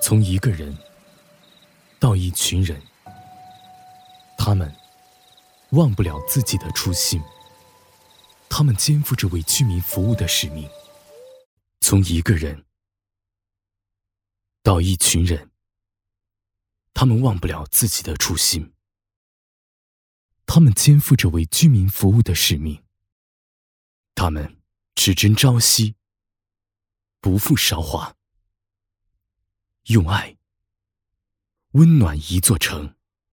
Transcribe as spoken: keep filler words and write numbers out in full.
从一个人到一群人，他们忘不了自己的初心，他们肩负着为居民服务的使命。从一个人到一群人，他们忘不了自己的初心，他们肩负着为居民服务的使命。他们只争朝夕，不负韶华，用爱温暖一座城。